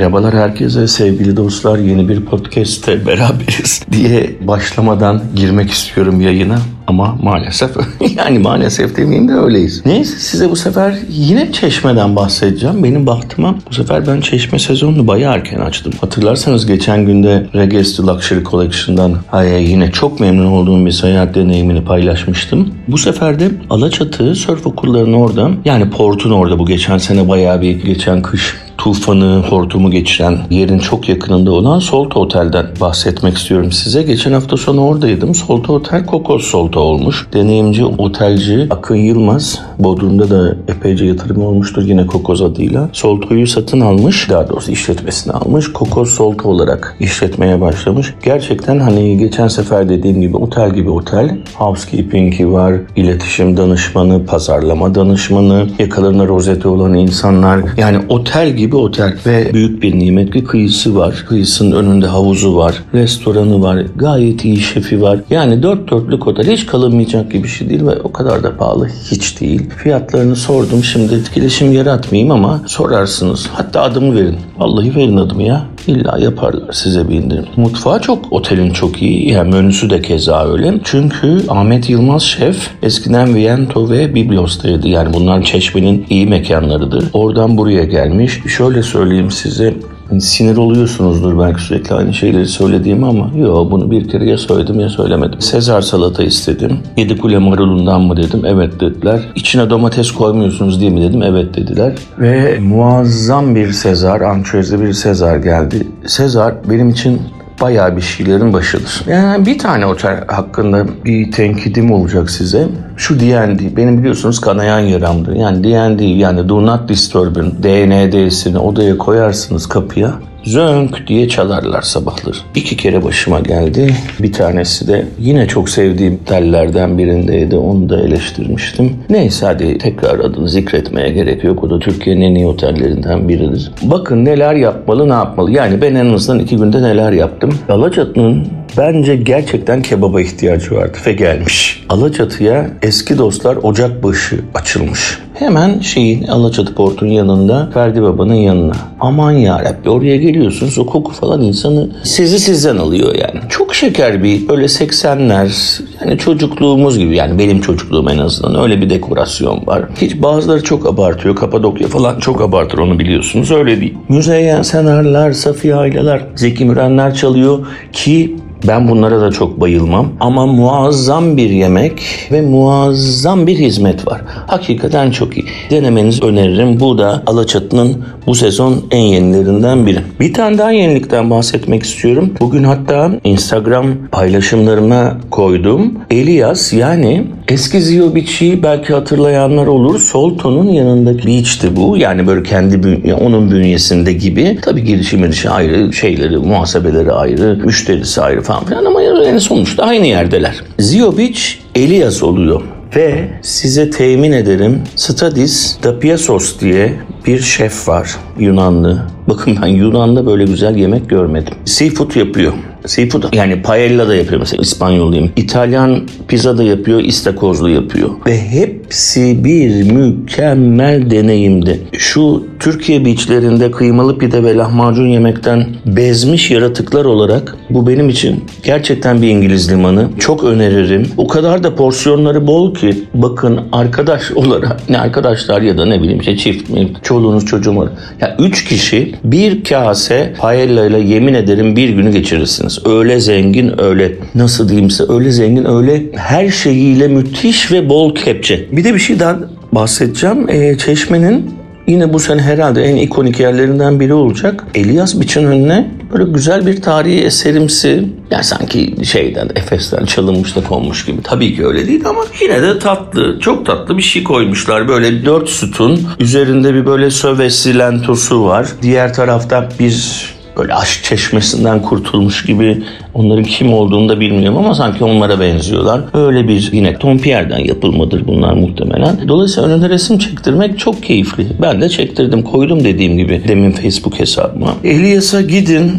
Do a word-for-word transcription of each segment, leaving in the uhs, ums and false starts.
Merhabalar herkese sevgili dostlar, yeni bir podcast'te beraberiz diye başlamadan girmek istiyorum yayına ama maalesef yani maalesef demeyeyim de öyleyiz. Neyse, size bu sefer yine Çeşme'den bahsedeceğim. Benim bahtıma bu sefer ben Çeşme sezonunu bayağı erken açtım. Hatırlarsanız geçen günde Regis The Luxury Collection'dan ay, yine çok memnun olduğum bir seyahat deneyimini paylaşmıştım. Bu sefer de Alaçatı Sörf Okulları'nın orada, yani portun orada, bu geçen sene bayağı bir geçen kış tufanı, hortumu geçiren yerin çok yakınında olan Solta Otel'den bahsetmek istiyorum size. Geçen hafta sonu oradaydım. Solta Otel Kokos Solta olmuş. Deneyimci otelci Akın Yılmaz, Bodrum'da da epeyce yatırım olmuştur yine Kokos adıyla. Solta'yı satın almış, daha doğrusu işletmesini almış. Kokos Solta olarak işletmeye başlamış. Gerçekten hani geçen sefer dediğim gibi otel gibi otel. Housekeeping'i var, iletişim danışmanı, pazarlama danışmanı, yakalarına rozeti olan insanlar. Yani otel gibi bir otel ve büyük bir nimetli kıyısı var. Kıyısının önünde havuzu var, restoranı var, gayet iyi şefi var. Yani dört dörtlük otel, hiç kalınmayacak gibi bir şey değil ve o kadar da pahalı hiç değil. Fiyatlarını sordum, şimdi etkileşim yaratmayayım ama sorarsınız. Hatta adımı verin. Vallahi verin adımı ya. İlla yaparlar size bir indirim. Mutfağı çok, otelin çok iyi. Yani menüsü de keza öyle. Çünkü Ahmet Yılmaz şef eskiden Viento ve Biblos'taydı. Yani bunlar Çeşme'nin iyi mekanlarıdır. Oradan buraya gelmiş. Şöyle söyleyeyim size. Sinir oluyorsunuzdur belki sürekli aynı şeyleri söylediğim ama yok, bunu bir kere ya söyledim ya söylemedim. Sezar salata istedim. Yedikule marulundan mı dedim. Evet dediler. İçine domates koymuyorsunuz diye mi dedim. Evet dediler. Ve muazzam bir Sezar, ançözlü bir Sezar geldi. Sezar benim için bayağı bir şeylerin başıdır. Yani bir tane otel hakkında bir tenkidim olacak size. Şu D and D, benim biliyorsunuz kanayan yaramdır. Yani D and D, yani Do Not Disturb'ın D N D'sini odaya koyarsınız kapıya. Zönk diye çalarlar sabahları. İki kere başıma geldi. Bir tanesi de yine çok sevdiğim otellerden birindeydi. Onu da eleştirmiştim. Neyse, hadi tekrar adını zikretmeye gerek yok. O da Türkiye'nin en iyi otellerinden biridir. Bakın neler yapmalı, ne yapmalı. Yani ben en azından iki günde neler yaptım. Alaçatı'nın bence gerçekten kebaba ihtiyacı vardı ve gelmiş. Alaçatı'ya eski dostlar Ocakbaşı açılmış. Hemen şeyin, Alaçatı Port'un yanında, Ferdi Baba'nın yanına. Aman yarabbi, oraya geliyorsunuz, o koku falan insanı sizi sizden alıyor yani. Çok şeker bir, böyle seksenler, yani çocukluğumuz gibi, yani benim çocukluğum en azından öyle bir dekorasyon var. Hiç bazıları çok abartıyor, Kapadokya falan çok abartır, onu biliyorsunuz, öyle değil. Müzeyyen Senarlar, Safiye Aylalar, Zeki Mürenler çalıyor ki ben bunlara da çok bayılmam ama muazzam bir yemek ve muazzam bir hizmet var. Hakikaten çok iyi. Denemenizi öneririm. Bu da Alaçatı'nın bu sezon en yenilerinden biri. Bir tane daha yenilikten bahsetmek istiyorum. Bugün hatta Instagram paylaşımlarıma koydum. Elias, yani eski Zio Beach'i belki hatırlayanlar olur. Solto'nun yanındaki beach'ti bu. Yani böyle kendi bünye, onun bünyesinde gibi. Tabii girişi mirişi ayrı, şeyleri, muhasebeleri ayrı, müşterisi ayrı falan filan ama yani sonuçta aynı yerdeler. Zio Beach Elias oluyor. Ve size temin ederim, Stadis Dapiasos diye bir şef var, Yunanlı. Bakın ben Yunan'da böyle güzel yemek görmedim. Seafood yapıyor. Seafood, yani paella da yapıyor mesela, İspanyol diyeyim. İtalyan pizza da yapıyor, istakozlu yapıyor. Ve hepsi bir mükemmel deneyimdi. Şu Türkiye beachlerinde kıymalı pide ve lahmacun yemekten bezmiş yaratıklar olarak bu benim için gerçekten bir İngiliz limanı. Çok öneririm. O kadar da porsiyonları bol ki bakın, arkadaş olarak, ne arkadaşlar ya da ne bileyim işte çift mi, çoluğunuz çocuğum var. Ya üç kişi bir kase paella ile yemin ederim bir günü geçirirsiniz. Öyle zengin, öyle nasıl diyeyim size, öyle zengin, öyle her şeyiyle müthiş ve bol kepçe. Bir de bir şey daha bahsedeceğim. Ee, Çeşme'nin yine bu sene herhalde en ikonik yerlerinden biri olacak. Elias Beach'in önüne böyle güzel bir tarihi eserimsi, yani sanki şeyden, Efes'ten çalınmış da konmuş gibi. Tabii ki öyle değil ama yine de tatlı, çok tatlı bir şey koymuşlar. Böyle dört sütun, üzerinde bir böyle sövesi lentosu var. Diğer tarafta bir böyle aşk çeşmesinden kurtulmuş gibi, onların kim olduğunu da bilmiyorum ama sanki onlara benziyorlar. Öyle bir, yine Tompierre'den yapılmadır bunlar muhtemelen. Dolayısıyla önünde resim çektirmek çok keyifli. Ben de çektirdim, koydum dediğim gibi demin Facebook hesabıma. Elias'a gidin.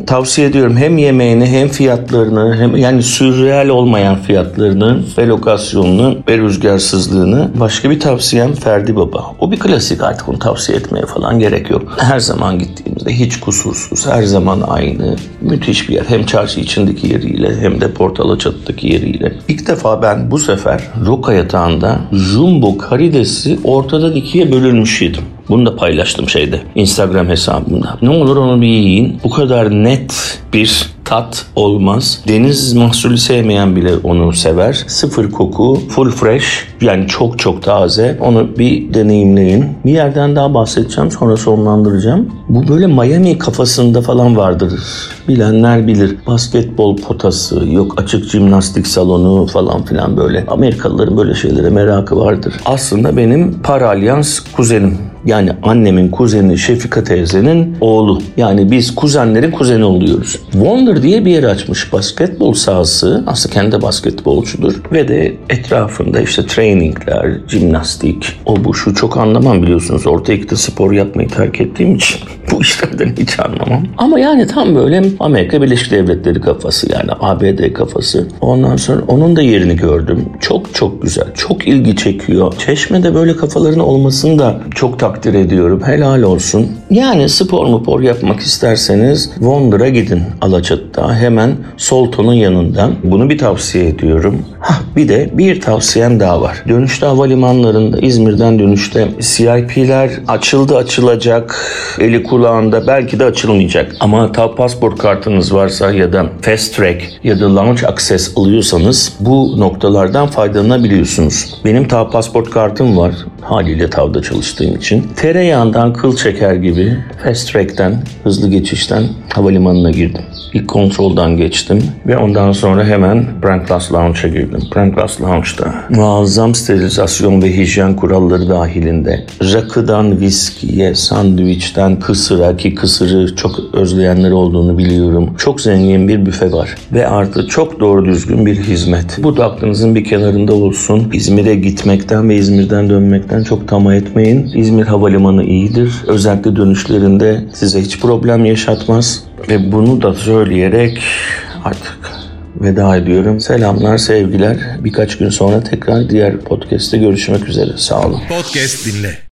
tavsiye ediyorum. Hem yemeğini hem fiyatlarını hem yani sürreal olmayan fiyatlarını ve lokasyonunu ve rüzgarsızlığını. Başka bir tavsiyem Ferdi Baba. O bir klasik, artık onu tavsiye etmeye falan gerek yok. Her zaman gittiğimizde hiç kusursuz, her zaman aynı. Müthiş bir yer. Hem çarşı içindeki yeriyle hem de Port Alaçatı'daki yeriyle. İlk defa ben bu sefer roka yatağında jumbo karidesi ortadan ikiye bölünmüş yedim. Bunu da paylaştım şeyde, Instagram hesabımda. Ne olur onu bir yiyin. Bu kadar net bir tat olmaz. Deniz mahsulü sevmeyen bile onu sever. Sıfır koku, full fresh, yani çok çok taze. Onu bir deneyimleyin. Bir yerden daha bahsedeceğim, sonra sonlandıracağım. Bu böyle Miami kafasında falan vardır. Bilenler bilir. Basketbol potası, yok açık jimnastik salonu falan filan böyle. Amerikalıların böyle şeylere merakı vardır. Aslında benim paralyans kuzenim. Yani annemin kuzeni Şefika teyzenin oğlu. Yani biz kuzenlerin kuzeni oluyoruz. Wonder diye bir yer açmış. Basketbol sahası. Aslında kendi de basketbolcudur. Ve de etrafında işte trainingler, jimnastik, o bu şu, çok anlamam biliyorsunuz. Orta ikide spor yapmayı terk ettiğim için bu işlerden hiç anlamam. Ama yani tam böyle Amerika Birleşik Devletleri kafası, yani A B D kafası. Ondan sonra onun da yerini gördüm. Çok çok güzel. Çok ilgi çekiyor. Çeşme'de böyle kafaların olmasını da çok takdir ediyorum. Helal olsun. Yani spor mupor yapmak isterseniz Wonder'a gidin Alaçatı'da. Hemen Solton'un yanından. Bunu bir tavsiye ediyorum. Hah, bir de bir tavsiyem daha var. Dönüşte havalimanlarında, İzmir'den dönüşte C I P'ler açıldı, açılacak. Eli kulağında, belki de açılmayacak. Ama TAV pasport kartınız varsa ya da Fast Track ya da Lounge Access alıyorsanız bu noktalardan faydalanabiliyorsunuz. Benim TAV pasport kartım var. Haliyle TAV'da çalıştığım için. Tereyağından kıl çeker gibi Fast Track'ten, hızlı geçişten havalimanına girdim. İlk kontroldan geçtim ve ondan sonra hemen Brand Class Lounge'a girdim. Brand Class Lounge'da muazzam sterilizasyon ve hijyen kuralları dahilinde rakıdan viskiye, sandviçten kısıra, ki kısırı çok özleyenler olduğunu biliyorum. Çok zengin bir büfe var ve artı çok doğru düzgün bir hizmet. Bu da aklınızın bir kenarında olsun. İzmir'e gitmekten ve İzmir'den dönmekten çok tamah etmeyin. İzmir Havalimanı iyidir. Özellikle dönüşlerinde size hiç problem yaşatmaz. Ve bunu da söyleyerek artık veda ediyorum. Selamlar, sevgiler. Birkaç gün sonra tekrar diğer podcast'te görüşmek üzere. Sağ olun. Podcast dinle.